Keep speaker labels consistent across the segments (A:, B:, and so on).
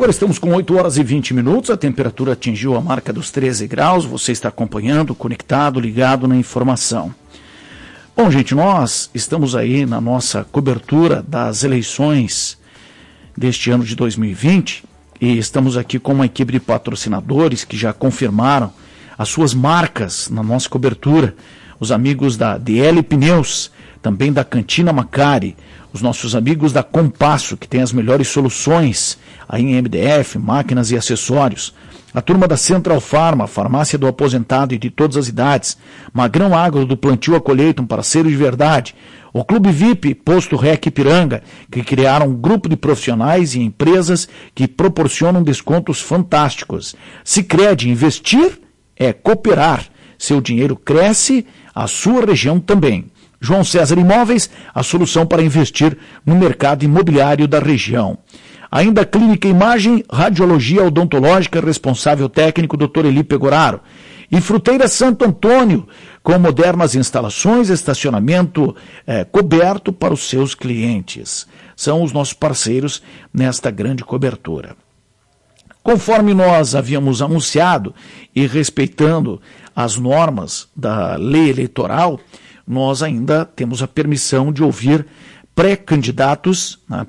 A: Agora estamos com 8 horas e 20 minutos, a temperatura atingiu a marca dos 13 graus, você está acompanhando, conectado, ligado na informação. Bom, gente, nós estamos aí na nossa cobertura das eleições deste ano de 2020 e estamos aqui com uma equipe de patrocinadores que já confirmaram as suas marcas na nossa cobertura. Os amigos da DL Pneus, também da Cantina Macari, os nossos amigos da Compasso, que tem as melhores soluções aí em MDF, máquinas e acessórios. A turma da Central Pharma, farmácia do aposentado e de todas as idades. Magrão Agro, do plantio à colheita, um parceiro de verdade. O Clube VIP, Posto Rec Ipiranga, que criaram um grupo de profissionais e empresas que proporcionam descontos fantásticos. Sicredi, investir é cooperar. Seu dinheiro cresce, a sua região também. João César Imóveis, a solução para investir no mercado imobiliário da região. Ainda Clínica Imagem, Radiologia Odontológica, responsável técnico, Dr. Eli Pegoraro. E Fruteira Santo Antônio, com modernas instalações, estacionamento coberto para os seus clientes. São os nossos parceiros nesta grande cobertura. Conforme nós havíamos anunciado e respeitando as normas da lei eleitoral, nós ainda temos a permissão de ouvir pré-candidatos, né,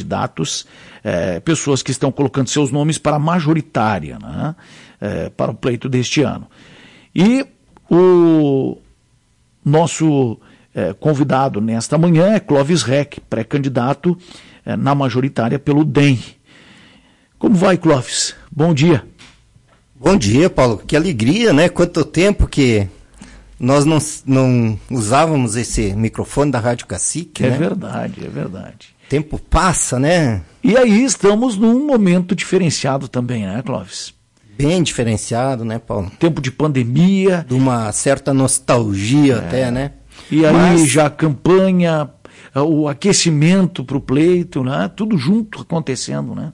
A: pessoas que estão colocando seus nomes para a majoritária, né, para o pleito deste ano. E o nosso convidado nesta manhã é Clóvis Reck, pré-candidato na majoritária pelo DEM. Como vai, Clóvis? Bom dia.
B: Bom dia, Paulo. Que alegria, né? Quanto tempo que nós não usávamos esse microfone da Rádio Cacique, né?
A: É verdade, é verdade.
B: Tempo passa, né?
A: E aí estamos num momento diferenciado também, né, Clóvis?
B: Bem diferenciado, né, Paulo?
A: Tempo de pandemia.
B: De uma certa nostalgia até, né?
A: E aí já a campanha, o aquecimento para o pleito, né? Tudo junto acontecendo, né?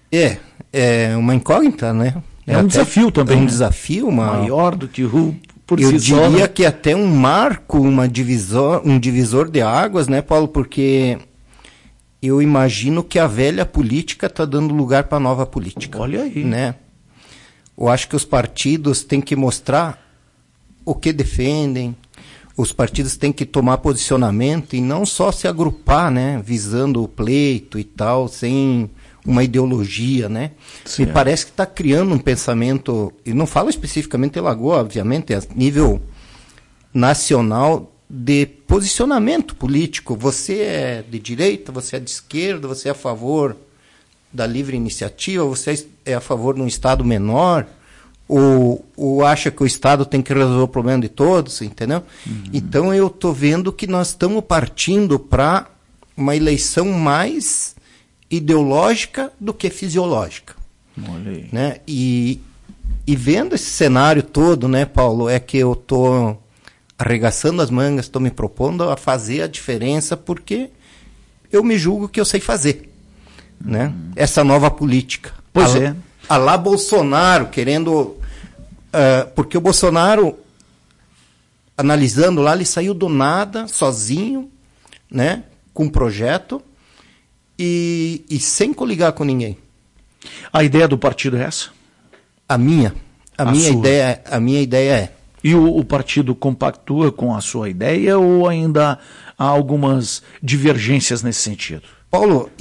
B: É uma incógnita, né?
A: É um desafio também.
B: É um
A: né?
B: desafio
A: maior do que o por
B: eu
A: si só,
B: diria
A: né?
B: que até um marco, um divisor de águas, né, Paulo? Porque eu imagino que a velha política está dando lugar para a nova política.
A: Olha aí.
B: Né? Eu acho que os partidos têm que mostrar o que defendem, os partidos têm que tomar posicionamento e não só se agrupar, né, visando o pleito e tal, sem uma ideologia, né?
A: Certo.
B: Me parece que está criando um pensamento, e não falo especificamente de Lagoa, obviamente, a nível nacional, de posicionamento político. Você é de direita, você é de esquerda, você é a favor da livre iniciativa, você é a favor de um Estado menor, ou acha que o Estado tem que resolver o problema de todos, entendeu? Uhum. Então eu estou vendo que nós estamos partindo para uma eleição mais ideológica do que fisiológica.
A: Olha aí.
B: Né? E vendo esse cenário todo, né, Paulo, é que eu estou arregaçando as mangas, estou me propondo a fazer a diferença porque eu me julgo que eu sei fazer. Né? Essa nova política.
A: Pois é.
B: A lá Bolsonaro, querendo... porque o Bolsonaro, analisando lá, ele saiu do nada, sozinho, né, com um projeto, e sem coligar com ninguém.
A: A ideia do partido é essa?
B: A minha ideia é.
A: E o partido compactua com a sua ideia ou ainda há algumas divergências nesse sentido?
B: Paulo,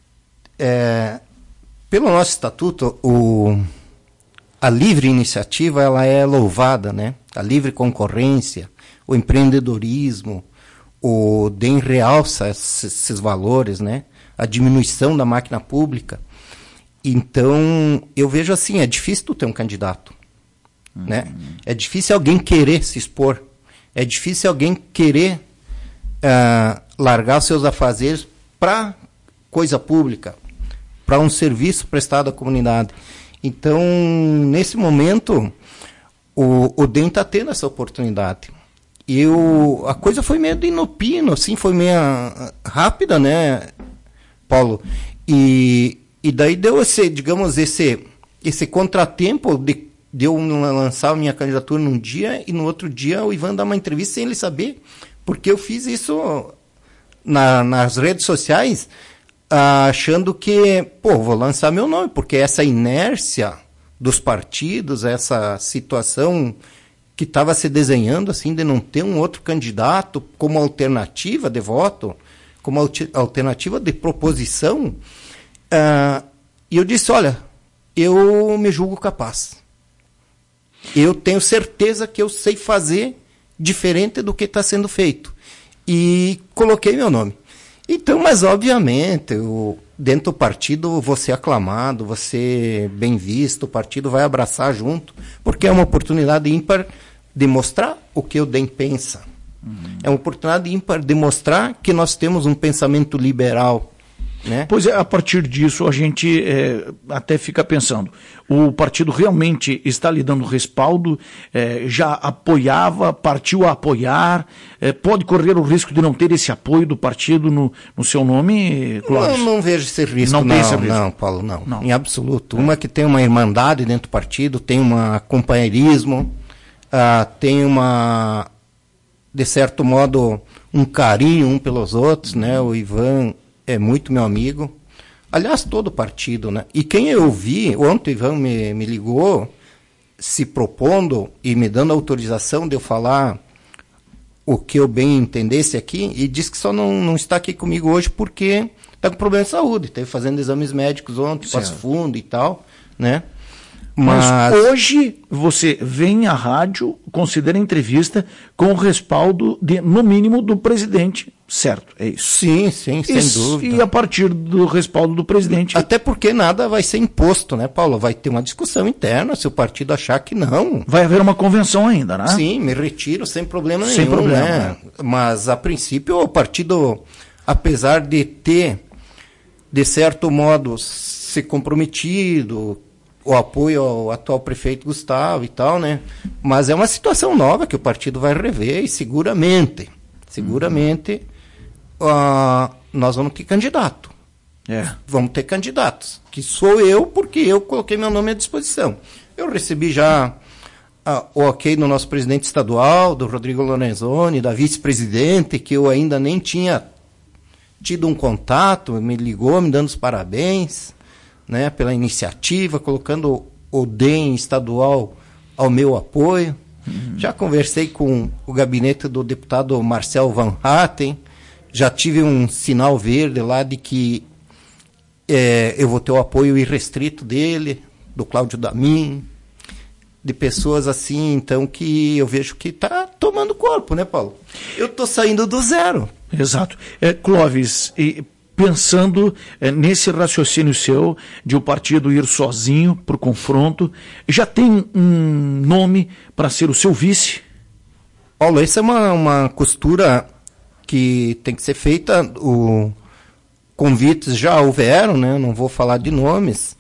B: pelo nosso estatuto, a livre iniciativa ela é louvada, né? A livre concorrência, o empreendedorismo, o DEM realça esses valores, né? A diminuição da máquina pública. Então, eu vejo assim, é difícil tu ter um candidato. Né? É difícil alguém querer se expor. É difícil alguém querer largar os seus afazeres para coisa pública, para um serviço prestado à comunidade. Então, nesse momento, o DEM está tendo essa oportunidade. E a coisa foi meio de inopino, assim, foi meio rápida, né, Paulo? E daí deu esse contratempo de eu lançar a minha candidatura num dia e no outro dia o Ivan dá uma entrevista sem ele saber, porque eu fiz isso nas redes sociais achando que, vou lançar meu nome, porque essa inércia dos partidos, essa situação que estava se desenhando, assim, de não ter um outro candidato como alternativa de voto, como alternativa de proposição, e eu disse, olha, eu me julgo capaz. Eu tenho certeza que eu sei fazer diferente do que está sendo feito. E coloquei meu nome. Então, mas obviamente, dentro do partido, vou ser aclamado, vou ser bem visto, o partido vai abraçar junto, porque é uma oportunidade ímpar de mostrar o que o DEM pensa. É uma oportunidade ímpar de mostrar que nós temos um pensamento liberal. Né?
A: Pois é, a partir disso a gente até fica pensando, o partido realmente está lhe dando respaldo, já apoiava, partiu a apoiar, pode correr o risco de não ter esse apoio do partido no seu nome, Clóvis?
B: Não vejo esse risco, não, Paulo, não, em absoluto. Uma que tem uma irmandade dentro do partido, tem um companheirismo, tem de certo modo, um carinho um pelos outros, né? O Ivan é muito meu amigo. Aliás, todo o partido, né? E quem eu vi, ontem o Ivan me ligou, se propondo e me dando autorização de eu falar o que eu bem entendesse aqui, e disse que só não está aqui comigo hoje porque está com problema de saúde. Esteve fazendo exames médicos ontem, Passo Fundo e tal, né?
A: Mas hoje você vem à rádio, considera a entrevista com o respaldo, no mínimo, do presidente, certo? É isso?
B: Sim, sem dúvida.
A: E a partir do respaldo do presidente...
B: Até porque nada vai ser imposto, né, Paulo? Vai ter uma discussão interna, se o partido achar que não.
A: Vai haver uma convenção ainda, né?
B: Sim, me retiro sem problema nenhum.
A: Sem problema,
B: né? Mas, a princípio, o partido, apesar de ter, de certo modo, se comprometido... o apoio ao atual prefeito Gustavo e tal, né? Mas é uma situação nova que o partido vai rever e seguramente, nós vamos ter candidato. Vamos ter candidatos, que sou eu, porque eu coloquei meu nome à disposição. Eu recebi já o ok do nosso presidente estadual, do Rodrigo Lorenzoni, da vice-presidente, que eu ainda nem tinha tido um contato, me ligou me dando os parabéns, né, pela iniciativa, colocando o DEM estadual ao meu apoio. Já conversei com o gabinete do deputado Marcel Van Hatten, já tive um sinal verde lá de que eu vou ter o apoio irrestrito dele, do Cláudio Damin, de pessoas assim, então, que eu vejo que está tomando corpo, né, Paulo? Eu estou saindo do zero.
A: Exato. Clóvis, pensando nesse raciocínio seu de o partido ir sozinho para o confronto, já tem um nome para ser o seu vice?
B: Paulo, essa é uma costura que tem que ser feita. Convites já houveram, né? Não vou falar de nomes,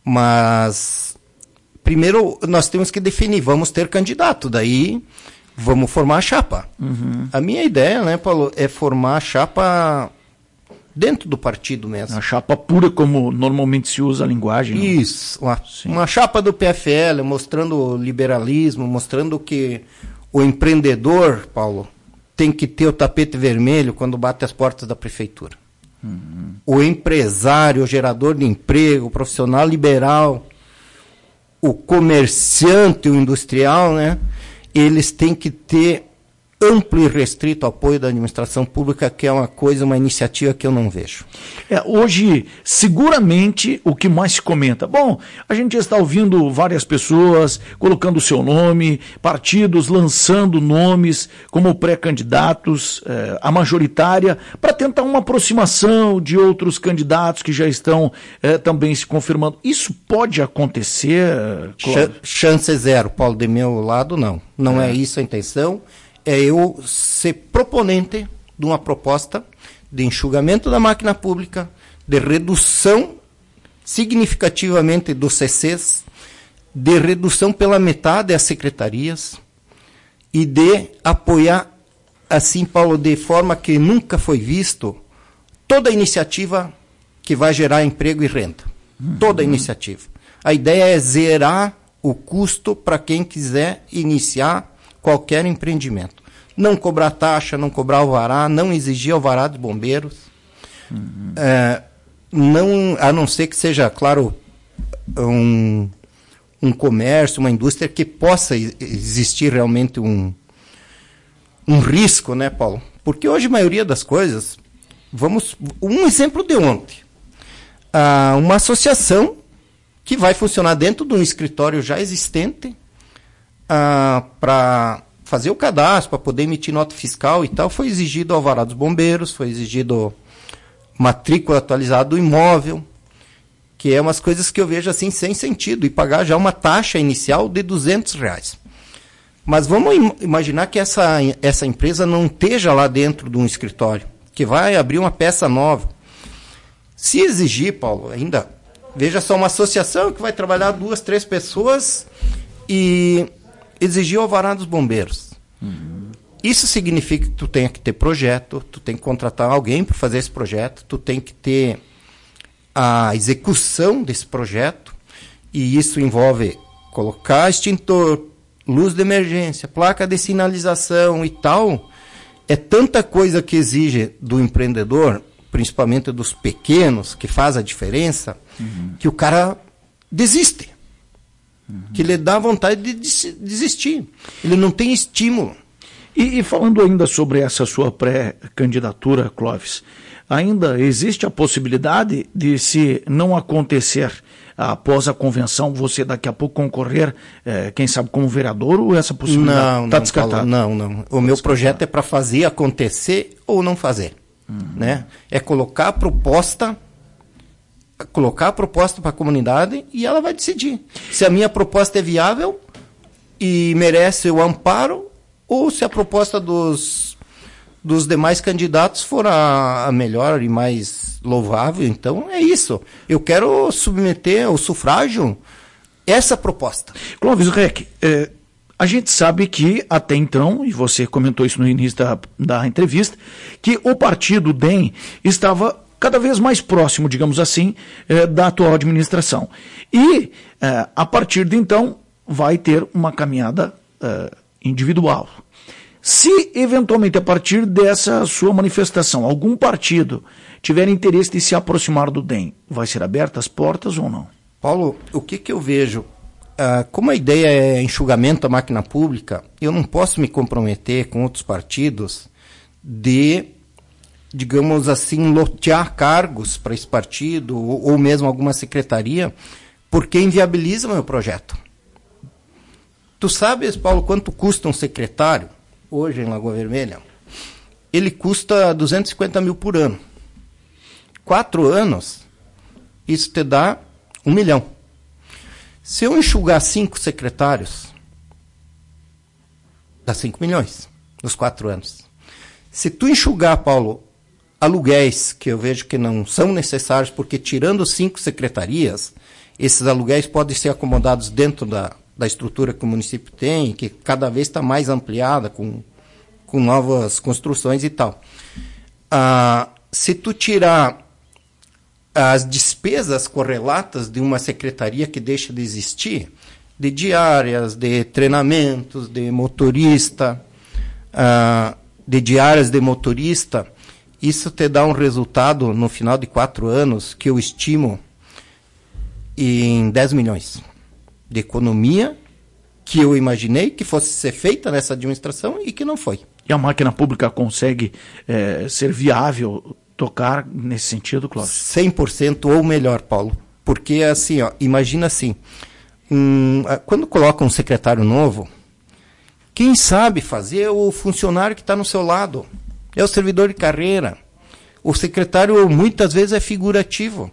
B: mas primeiro nós temos que definir, vamos ter candidato, daí vamos formar a chapa. A minha ideia, né, Paulo, é formar a chapa dentro do partido mesmo.
A: A chapa pura, como normalmente se usa a linguagem. Não?
B: Isso, uma chapa do PFL, mostrando o liberalismo, mostrando que o empreendedor, Paulo, tem que ter o tapete vermelho quando bate as portas da prefeitura. O empresário, o gerador de emprego, o profissional liberal, o comerciante, o industrial, né? Eles têm que ter amplo e restrito apoio da administração pública, que é uma iniciativa que eu não vejo.
A: Hoje, seguramente, o que mais se comenta, bom, a gente já está ouvindo várias pessoas colocando o seu nome, partidos lançando nomes como pré-candidatos, a majoritária, para tentar uma aproximação de outros candidatos que já estão também se confirmando. Isso pode acontecer, Cláudio?
B: Chance zero, Paulo, de meu lado, não. Não é isso a intenção. É eu ser proponente de uma proposta de enxugamento da máquina pública, de redução significativamente dos CCs, de redução pela metade das secretarias e de apoiar, assim, Paulo, de forma que nunca foi visto, toda iniciativa que vai gerar emprego e renda. Toda iniciativa. A ideia é zerar o custo para quem quiser iniciar qualquer empreendimento. Não cobrar taxa, não cobrar alvará, não exigir alvará dos bombeiros. não, a não ser que seja, claro, um comércio, uma indústria que possa existir realmente um risco, né, Paulo? Porque hoje a maioria das coisas, um exemplo de ontem, uma associação que vai funcionar dentro de um escritório já existente para fazer o cadastro, para poder emitir nota fiscal e tal, foi exigido alvará dos bombeiros, foi exigido matrícula atualizada do imóvel, que é umas coisas que eu vejo assim sem sentido, e pagar já uma taxa inicial de R$200. Mas vamos imaginar que essa empresa não esteja lá dentro de um escritório, que vai abrir uma peça nova. Se exigir, Paulo, ainda, veja só, uma associação que vai trabalhar 2, 3 pessoas e exigir o alvará dos bombeiros. Isso significa que tu tem que ter projeto, tu tem que contratar alguém para fazer esse projeto, tu tem que ter a execução desse projeto, e isso envolve colocar extintor, luz de emergência, placa de sinalização e tal. É tanta coisa que exige do empreendedor, principalmente dos pequenos, que faz a diferença, que o cara desiste. Que lhe dá vontade de desistir. Ele não tem estímulo.
A: E falando ainda sobre essa sua pré-candidatura, Clóvis, ainda existe a possibilidade de, se não acontecer após a convenção, você daqui a pouco concorrer, quem sabe, como vereador, ou essa possibilidade está descartada?
B: Não. O meu projeto é para fazer acontecer ou não fazer. Né? É colocar a proposta para a comunidade e ela vai decidir. Se a minha proposta é viável e merece o amparo, ou se a proposta dos demais candidatos for a melhor e mais louvável. Então é isso. Eu quero submeter ao sufrágio essa proposta.
A: Clóvis Reck, a gente sabe que até então, e você comentou isso no início da entrevista, que o partido DEM estava cada vez mais próximo, digamos assim, da atual administração. E, a partir de então, vai ter uma caminhada individual. Se, eventualmente, a partir dessa sua manifestação, algum partido tiver interesse de se aproximar do DEM, vai ser abertas as portas ou não?
B: Paulo, o que eu vejo? Como a ideia é enxugamento da máquina pública, eu não posso me comprometer com outros partidos de, digamos assim, lotear cargos para esse partido ou mesmo alguma secretaria, porque inviabiliza o meu projeto. Tu sabes, Paulo, quanto custa um secretário hoje em Lagoa Vermelha? Ele custa 250 mil por ano. 4 anos, isso te dá 1 milhão. Se eu enxugar 5 secretários, dá 5 milhões nos 4 anos. Se tu enxugar, Paulo, aluguéis, que eu vejo que não são necessários, porque tirando 5 secretarias, esses aluguéis podem ser acomodados dentro da estrutura que o município tem, que cada vez está mais ampliada, com novas construções e tal. Se tu tirar as despesas correlatas de uma secretaria que deixa de existir, de diárias, de treinamentos, de motorista, de diárias de motorista, isso te dá um resultado no final de 4 anos que eu estimo em 10 milhões de economia que eu imaginei que fosse ser feita nessa administração e que não foi.
A: E a máquina pública consegue ser viável, tocar nesse sentido, Clóvis?
B: 100% ou melhor, Paulo. Porque, assim, imagina assim, quando coloca um secretário novo, quem sabe fazer é o funcionário que está no seu lado. É o servidor de carreira. O secretário, muitas vezes, é figurativo.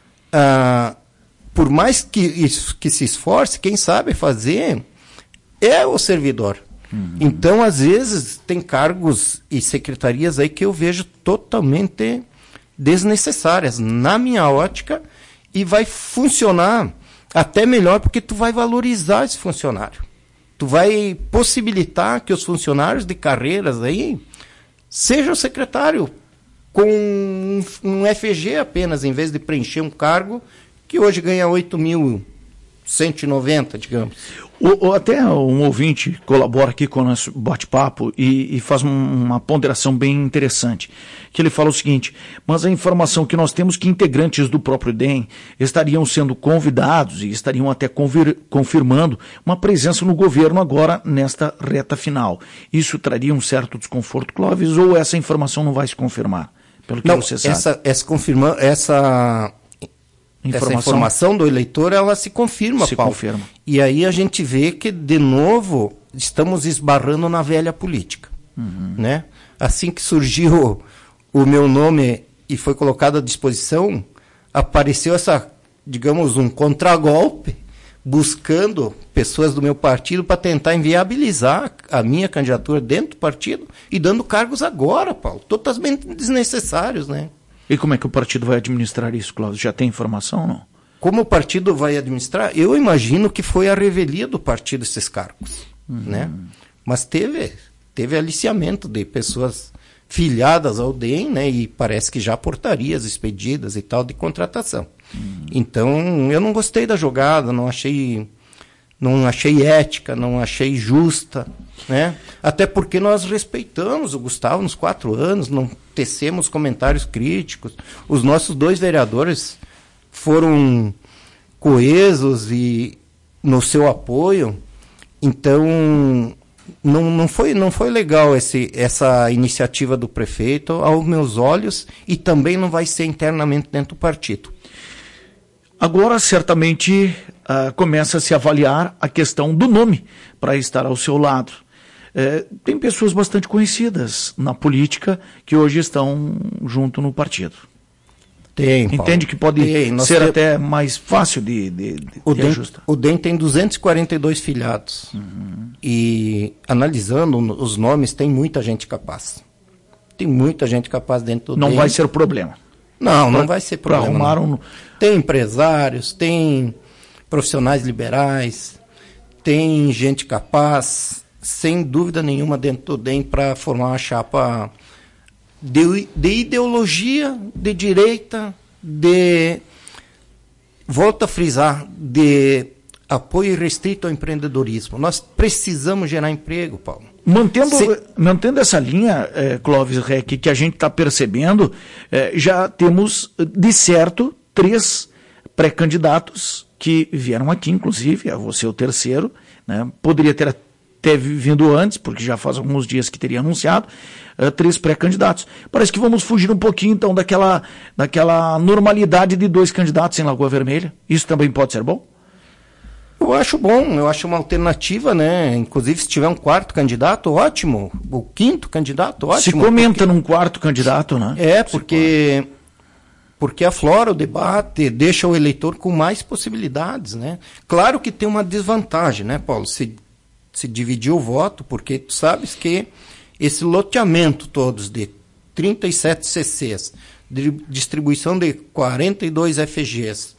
B: Por mais que se esforce, quem sabe fazer é o servidor. Então, às vezes, tem cargos e secretarias aí que eu vejo totalmente desnecessárias, na minha ótica, e vai funcionar até melhor, porque tu vai valorizar esse funcionário. Tu vai possibilitar que os funcionários de carreiras aí sejam secretário com um FG apenas, em vez de preencher um cargo que hoje ganha 8.190, digamos.
A: Até um ouvinte colabora aqui com o nosso bate-papo e faz uma ponderação bem interessante, que ele fala o seguinte: mas a informação que nós temos que integrantes do próprio DEM estariam sendo convidados e estariam até confirmando uma presença no governo agora nesta reta final. Isso traria um certo desconforto, Clóvis, ou essa informação não vai se confirmar? Pelo que
B: não,
A: você sabe.
B: Essa informação do eleitor, ela se confirma, Paulo.
A: Confirma.
B: E aí a gente vê que, de novo, estamos esbarrando na velha política. Né? Assim que surgiu o meu nome e foi colocado à disposição, apareceu digamos, um contragolpe, buscando pessoas do meu partido para tentar inviabilizar a minha candidatura dentro do partido e dando cargos agora, Paulo, totalmente desnecessários, né?
A: E como é que o partido vai administrar isso, Cláudio? Já tem informação ou não?
B: Como o partido vai administrar? Eu imagino que foi a revelia do partido esses cargos, né? Mas teve aliciamento de pessoas filiadas ao DEM, né? E parece que já portarias expedidas e tal de contratação. Então, eu não gostei da jogada, não achei ética, não achei justa, né? Até porque nós respeitamos o Gustavo nos 4 anos, não tecemos comentários críticos. Os nossos 2 vereadores foram coesos e no seu apoio. Então, não foi legal essa iniciativa do prefeito aos meus olhos, e também não vai ser internamente dentro do partido.
A: Agora, certamente, começa a se avaliar a questão do nome para estar ao seu lado. Tem pessoas bastante conhecidas na política que hoje estão junto no partido.
B: Tem, Paulo.
A: Entende que pode ser até mais fácil de ajustar.
B: O DEM tem 242 filiados. E, analisando os nomes, tem muita gente capaz. Tem muita gente capaz dentro do DEM.
A: Não vai ser problema.
B: Não vai ser problema.
A: Tem
B: empresários, tem profissionais liberais, tem gente capaz, sem dúvida nenhuma, dentro do DEM para formar uma chapa de ideologia, de direita, volto a frisar, de apoio restrito ao empreendedorismo. Nós precisamos gerar emprego, Paulo.
A: Mantendo essa linha, Clóvis Reck, que a gente está percebendo, já temos, de certo, 3 pré-candidatos que vieram aqui, inclusive, você é o terceiro, né? Poderia ter até vindo antes, porque já faz alguns dias que teria anunciado, 3 pré-candidatos. Parece que vamos fugir um pouquinho, então, daquela normalidade de 2 candidatos em Lagoa Vermelha. Isso também pode ser bom?
B: Eu acho bom, eu acho uma alternativa, né? Inclusive, se tiver um 4º candidato, ótimo. O 5º candidato, ótimo.
A: Se comenta num 4º candidato, né?
B: Porque aflora o debate, deixa o eleitor com mais possibilidades, né? Claro que tem uma desvantagem, né, Paulo? Se dividir o voto, porque tu sabes que esse loteamento todos de 37 CCs, de distribuição de 42 FGs,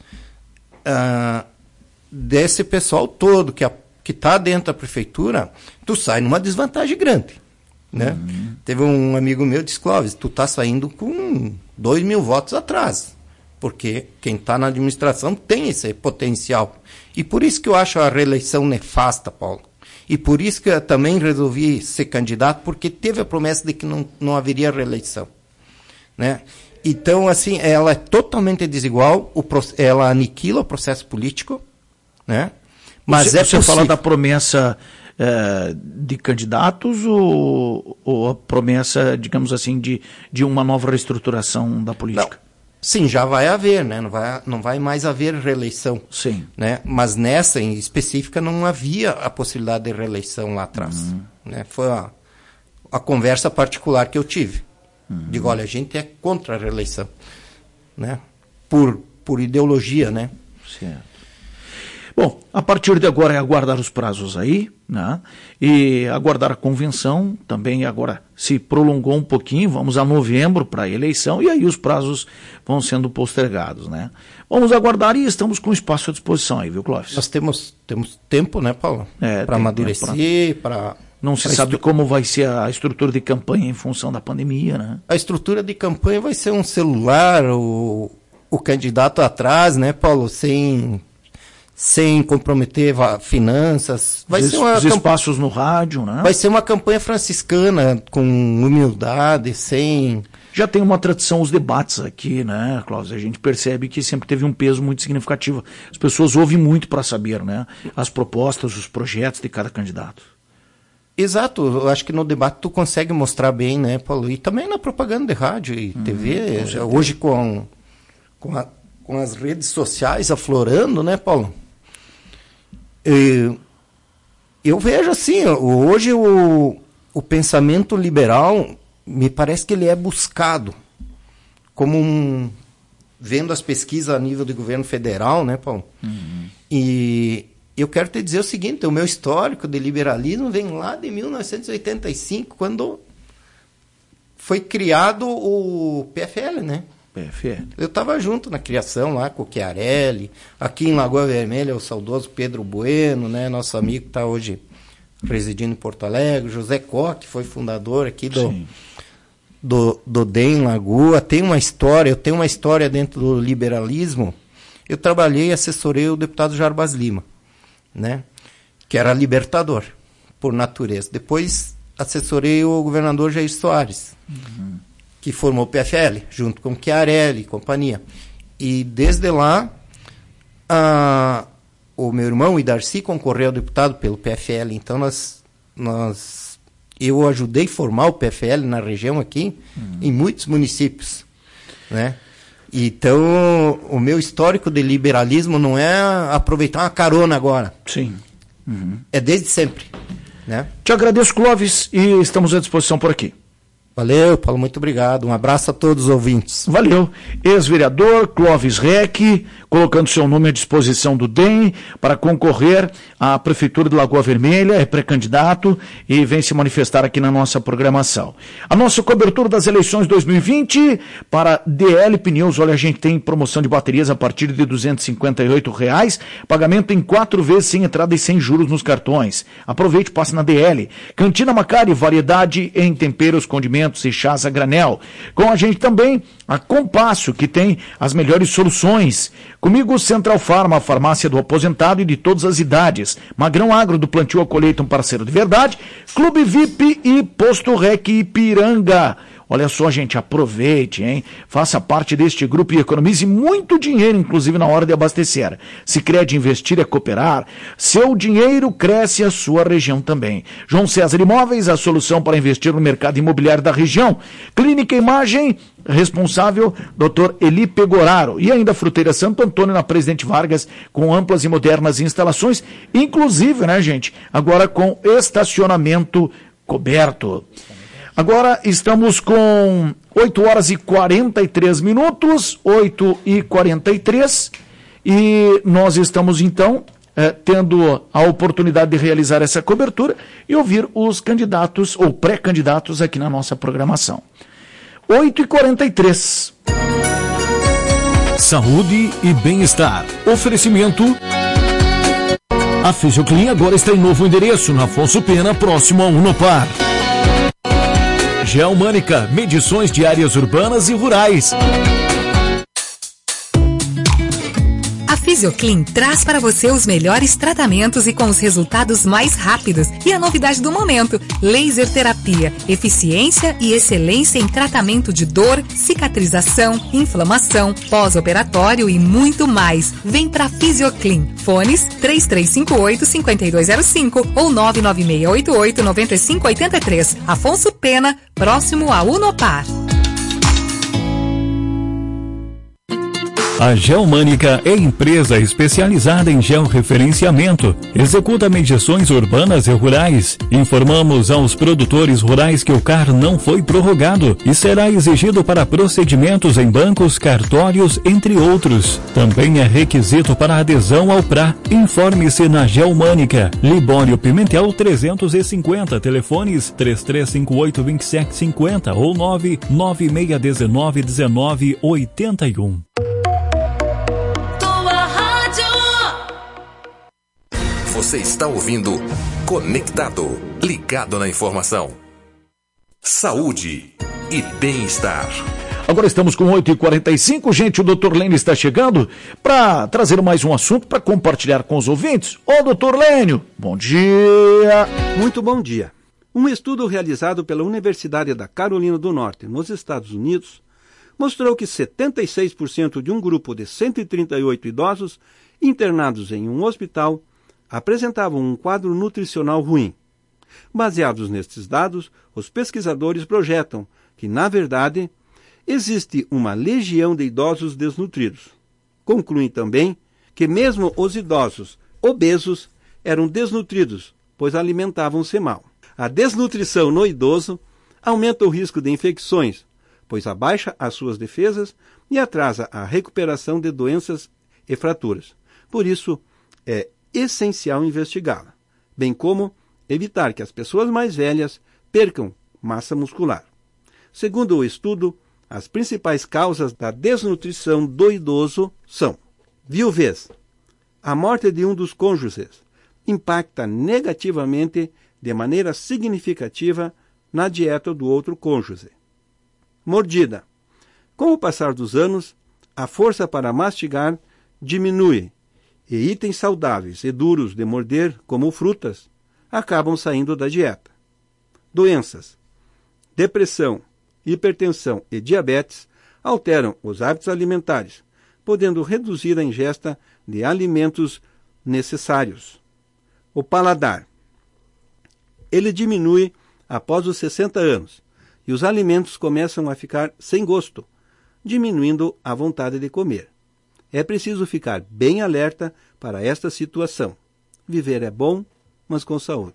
B: desse pessoal todo que está dentro da prefeitura, tu sai numa desvantagem grande, né? Teve um amigo meu que disse: Clóvis, tu está saindo com 2.000 votos atrás, porque quem está na administração tem esse potencial. E por isso que eu acho a reeleição nefasta, Paulo. E por isso que eu também resolvi ser candidato, porque teve a promessa de que não haveria reeleição, né? Então, assim, ela é totalmente desigual, ela aniquila o processo político, né? Mas
A: você fala da promessa de candidatos ou a promessa, digamos assim, de uma nova reestruturação da política?
B: Não. Sim, já vai haver, né? Não vai mais haver reeleição.
A: Sim.
B: Né? Mas nessa em específica não havia a possibilidade de reeleição lá atrás. Né? Foi a conversa particular que eu tive. Digo, olha, a gente é contra a reeleição, né? Por ideologia, né?
A: Certo. Bom, a partir de agora é aguardar os prazos aí, né? E aguardar a convenção, também agora se prolongou um pouquinho, vamos a novembro para a eleição, e aí os prazos vão sendo postergados, né? Vamos aguardar e estamos com espaço à disposição aí, viu, Clóvis?
B: Nós temos tempo, né, Paulo? Para amadurecer, para...
A: Não se sabe como vai ser a estrutura de campanha em função da pandemia, né?
B: A estrutura de campanha vai ser um celular, o candidato atrás, né, Paulo, sem sem comprometer finanças. Vai ser
A: os espaços no rádio, né?
B: Vai ser uma campanha franciscana, com humildade, sem...
A: Já tem uma tradição os debates aqui, né, Clóvis? A gente percebe que sempre teve um peso muito significativo. As pessoas ouvem muito para saber, né, as propostas, os projetos de cada candidato.
B: Exato, eu acho que no debate tu consegue mostrar bem, né, Paulo? E também na propaganda de rádio e TV, hoje com as redes sociais aflorando, né, Paulo? Eu vejo assim, hoje o pensamento liberal, me parece que ele é buscado como vendo as pesquisas a nível do governo federal, né, Paulo? E eu quero te dizer o seguinte, o meu histórico de liberalismo vem lá de 1985, quando foi criado o PFL, né?
A: PFL.
B: Eu estava junto na criação lá com o Chiarelli, aqui em Lagoa Vermelha, o saudoso Pedro Bueno, né? Nosso amigo que está hoje residindo em Porto Alegre, José Coque, foi fundador aqui do DEM Lagoa. Eu tenho uma história dentro do liberalismo. Eu trabalhei e assessorei o deputado Jarbas Lima, né? Que era libertador, por natureza. Depois assessorei o governador Jair Soares, que formou o PFL, junto com o Chiarelli e companhia. E desde lá, o meu irmão, o Darcy, concorreu ao deputado pelo PFL. Então, eu ajudei a formar o PFL na região aqui, em muitos municípios, né? Então, o meu histórico de liberalismo não é aproveitar uma carona agora.
A: Sim.
B: É desde sempre, né?
A: Te agradeço, Clóvis, e estamos à disposição por aqui.
B: Valeu, Paulo, muito obrigado. Um abraço a todos os ouvintes.
A: Valeu. Ex-vereador Clóvis Reck, colocando seu nome à disposição do DEM para concorrer à Prefeitura de Lagoa Vermelha, é pré-candidato e vem se manifestar aqui na nossa programação. A nossa cobertura das eleições 2020 para DL Pneus. Olha, a gente tem promoção de baterias a partir de R$ 258, pagamento em 4 vezes sem entrada e sem juros nos cartões. Aproveite, passe na DL. Cantina Macari, variedade em temperos, condimentos e chás a granel. Com a gente também a Compasso, que tem as melhores soluções. Comigo, Central Farma, a farmácia do aposentado e de todas as idades. Magrão Agro, do plantio ao colheita, um parceiro de verdade. Clube VIP e Posto Rec Ipiranga. Olha só, gente, aproveite, hein? Faça parte deste grupo e economize muito dinheiro, inclusive na hora de abastecer. Sicredi, investir é cooperar. Seu dinheiro cresce, a sua região também. João César Imóveis, a solução para investir no mercado imobiliário da região. Clínica Imagem, responsável, Dr. Eli Pegoraro. E ainda Fruteira Santo Antônio, na Presidente Vargas, com amplas e modernas instalações, inclusive, né, gente, agora com estacionamento coberto. Agora estamos com 8 horas e 43 minutos, 8h43, e nós estamos então tendo a oportunidade de realizar essa cobertura e ouvir os candidatos ou pré-candidatos aqui na nossa programação. 8h43.
C: Saúde e bem-estar. Oferecimento. A Fisioclin agora está em novo endereço, na Afonso Pena, próximo ao Unopar. Geomânica, medições de áreas urbanas e rurais.
D: A Fisioclin traz para você os melhores tratamentos e com os resultados mais rápidos. E a novidade do momento, laser terapia, eficiência e excelência em tratamento de dor, cicatrização, inflamação, pós-operatório e muito mais. Vem pra Fisioclin. Fones 3358-5205 ou 99688-9583. Afonso Pena, próximo a Unopar.
C: A Geomânica é empresa especializada em georreferenciamento. Executa medições urbanas e rurais. Informamos aos produtores rurais que o CAR não foi prorrogado e será exigido para procedimentos em bancos, cartórios, entre outros. Também é requisito para adesão ao PRA. Informe-se na Geomânica. Libório Pimentel 350. Telefones 3358-2750 ou 99619-1981.
E: Você está ouvindo Conectado, ligado na informação. Saúde e bem-estar.
A: Agora estamos com 8h45, gente, o Dr. Lênio está chegando para trazer mais um assunto para compartilhar com os ouvintes. Ô, Dr. Lênio, bom dia!
F: Muito bom dia. Um estudo realizado pela Universidade da Carolina do Norte, nos Estados Unidos, mostrou que 76% de um grupo de 138 idosos internados em um hospital apresentavam um quadro nutricional ruim. Baseados nestes dados, os pesquisadores projetam que, na verdade, existe uma legião de idosos desnutridos. Concluem também que mesmo os idosos obesos eram desnutridos, pois alimentavam-se mal. A desnutrição no idoso aumenta o risco de infecções, pois abaixa as suas defesas e atrasa a recuperação de doenças e fraturas. Por isso, é essencial investigá-la, bem como evitar que as pessoas mais velhas percam massa muscular. Segundo o estudo, as principais causas da desnutrição do idoso são viuvez. A morte de um dos cônjuges impacta negativamente de maneira significativa na dieta do outro cônjuge. Mordida. Com o passar dos anos, a força para mastigar diminui e itens saudáveis e duros de morder, como frutas, acabam saindo da dieta. Doenças. Depressão, hipertensão e diabetes alteram os hábitos alimentares, podendo reduzir a ingesta de alimentos necessários. O paladar. Ele diminui após os 60 anos e os alimentos começam a ficar sem gosto, diminuindo a vontade de comer. É preciso ficar bem alerta para esta situação. Viver é bom, mas com saúde.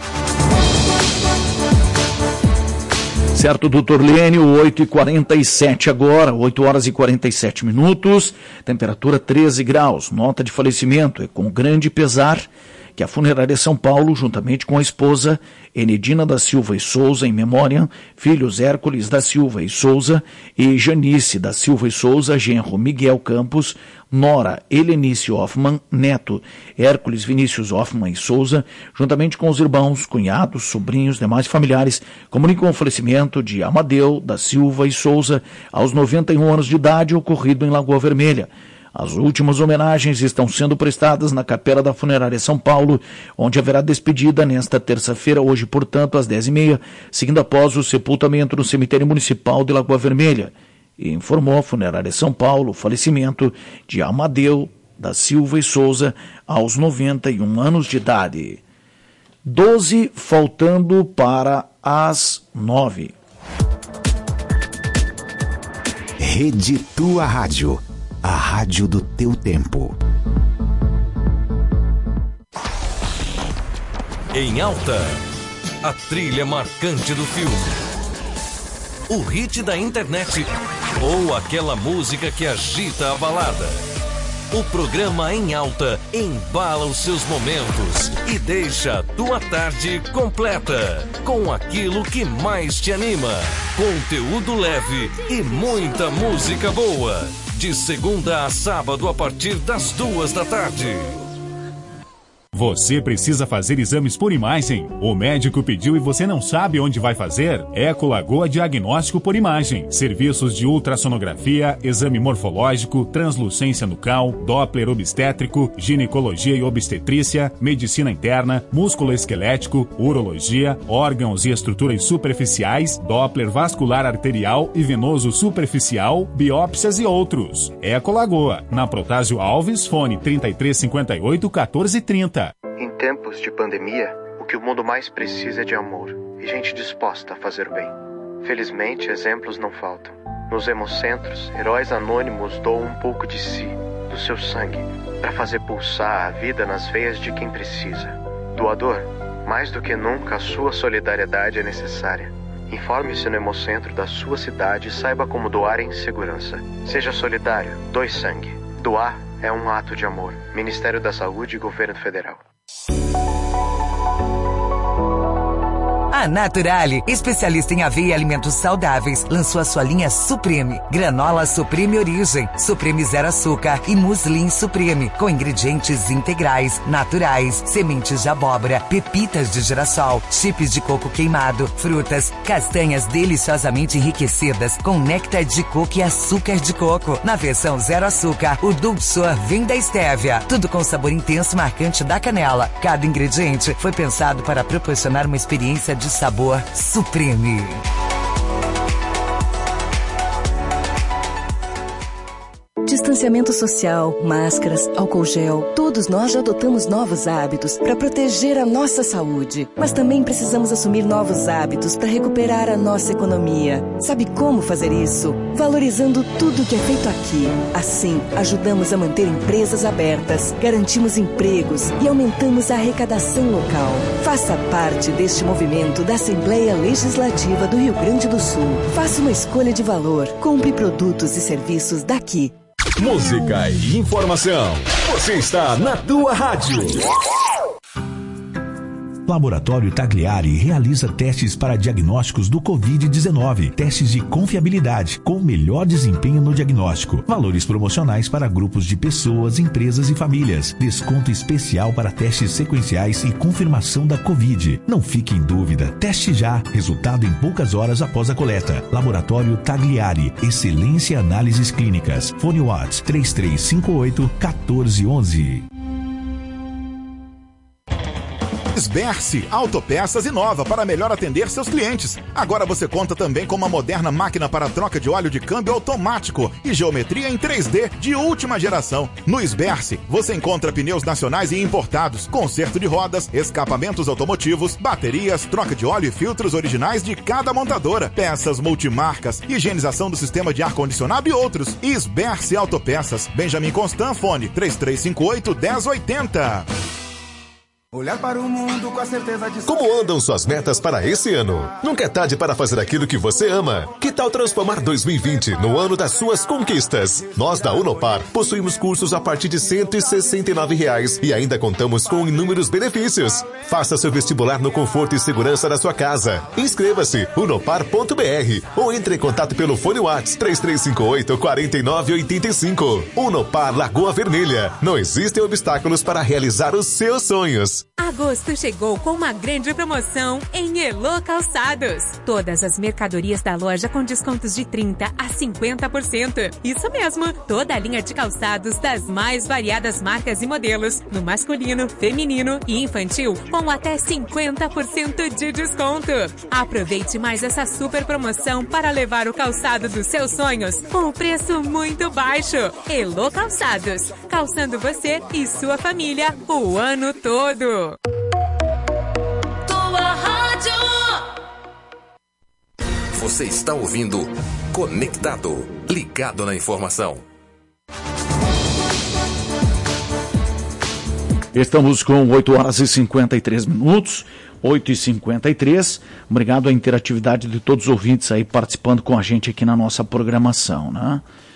A: Certo, doutor Lênio, 8h47 agora, 8 horas e 47 minutos, temperatura 13 graus, nota de falecimento. É com grande pesar que a Funerária São Paulo, juntamente com a esposa Enedina da Silva e Souza, em memória, filhos Hércules da Silva e Souza e Janice da Silva e Souza, genro Miguel Campos, nora Helenice Hoffmann, neto Hércules Vinícius Hoffmann e Souza, juntamente com os irmãos, cunhados, sobrinhos, demais familiares, comunicam o falecimento de Amadeu da Silva e Souza aos 91 anos de idade, ocorrido em Lagoa Vermelha. As últimas homenagens estão sendo prestadas na Capela da Funerária São Paulo, onde haverá despedida nesta terça-feira, hoje, portanto, às 10h30, seguindo após o sepultamento no cemitério municipal de Lagoa Vermelha. E informou a Funerária São Paulo o falecimento de Amadeu da Silva e Souza aos 91 anos de idade. 12 faltando para as 9.
G: Rede Tua Rádio. A rádio do teu tempo.
E: Em alta, a trilha marcante do filme. O hit da internet ou aquela música que agita a balada. O programa Em Alta embala os seus momentos e deixa a tua tarde completa com aquilo que mais te anima. Conteúdo leve e muita música boa. De segunda a sábado a partir das 14h.
C: Você precisa fazer exames por imagem? O médico pediu e você não sabe onde vai fazer? Ecolagoa Diagnóstico por Imagem. Serviços de ultrassonografia, exame morfológico, translucência nucal, Doppler obstétrico, ginecologia e obstetrícia, medicina interna, músculo esquelético, urologia, órgãos e estruturas superficiais, Doppler vascular arterial e venoso superficial, biópsias e outros. Ecolagoa, na Protásio Alves, fone 3358-1430.
H: Em tempos de pandemia, o que o mundo mais precisa é de amor e gente disposta a fazer o bem. Felizmente, exemplos não faltam. Nos hemocentros, heróis anônimos doam um pouco de si, do seu sangue, para fazer pulsar a vida nas veias de quem precisa. Doador, mais do que nunca a sua solidariedade é necessária. Informe-se no hemocentro da sua cidade e saiba como doar em segurança. Seja solidário, doe sangue. Doar é um ato de amor. Ministério da Saúde e Governo Federal.
I: A Naturale, especialista em aveia e alimentos saudáveis, lançou a sua linha Supreme. Granola Supreme Origem, Supreme Zero Açúcar e Muslin Supreme, com ingredientes integrais, naturais, sementes de abóbora, pepitas de girassol, chips de coco queimado, frutas, castanhas deliciosamente enriquecidas com néctar de coco e açúcar de coco. Na versão Zero Açúcar, o Dulçor vem da estévia. Tudo com sabor intenso e marcante da canela. Cada ingrediente foi pensado para proporcionar uma experiência de sabor supreme.
J: Distanciamento social, máscaras, álcool gel, todos nós já adotamos novos hábitos para proteger a nossa saúde. Mas também precisamos assumir novos hábitos para recuperar a nossa economia. Sabe como fazer isso? Valorizando tudo que é feito aqui. Assim, ajudamos a manter empresas abertas, garantimos empregos e aumentamos a arrecadação local. Faça parte deste movimento da Assembleia Legislativa do Rio Grande do Sul. Faça uma escolha de valor. Compre produtos e serviços daqui.
K: Música e informação. Você está na tua rádio.
L: Laboratório Tagliari realiza testes para diagnósticos do Covid-19. Testes de confiabilidade, com melhor desempenho no diagnóstico. Valores promocionais para grupos de pessoas, empresas e famílias. Desconto especial para testes sequenciais e confirmação da Covid. Não fique em dúvida. Teste já. Resultado em poucas horas após a coleta. Laboratório Tagliari. Excelência em análises clínicas. Fone Whats 3358-1411.
M: Sberce, autopeças inova para melhor atender seus clientes. Agora você conta também com uma moderna máquina para troca de óleo de câmbio automático e geometria em 3D de última geração. No Sberce, você encontra pneus nacionais e importados, conserto de rodas, escapamentos automotivos, baterias, troca de óleo e filtros originais de cada montadora, peças multimarcas, higienização do sistema de ar-condicionado e outros. Sberce Autopeças, Benjamin Constant, fone 3358-1080.
N: Olhar para o mundo com a certeza de...
K: Como andam suas metas para esse ano? Nunca é tarde para fazer aquilo que você ama. Que tal transformar 2020 no ano das suas conquistas? Nós da Unopar possuímos cursos a partir de R$ 169 e ainda contamos com inúmeros benefícios. Faça seu vestibular no conforto e segurança da sua casa. Inscreva-se unopar.br ou entre em contato pelo fone Whats 3358-4985. Unopar Lagoa Vermelha. Não existem obstáculos para realizar os seus sonhos.
O: Agosto chegou com uma grande promoção em Elo Calçados. Todas as mercadorias da loja com descontos de 30% a 50%. Isso mesmo, toda a linha de calçados das mais variadas marcas e modelos, no masculino, feminino e infantil, com até 50% de desconto. Aproveite mais essa super promoção para levar o calçado dos seus sonhos com um preço muito baixo. Elo Calçados, calçando você e sua família o ano todo.
E: Tua rádio. Você está ouvindo Conectado, ligado na informação.
A: Estamos com 8 horas e 53 minutos, 8h53. Obrigado à interatividade de todos os ouvintes aí participando com a gente aqui na nossa programação, né?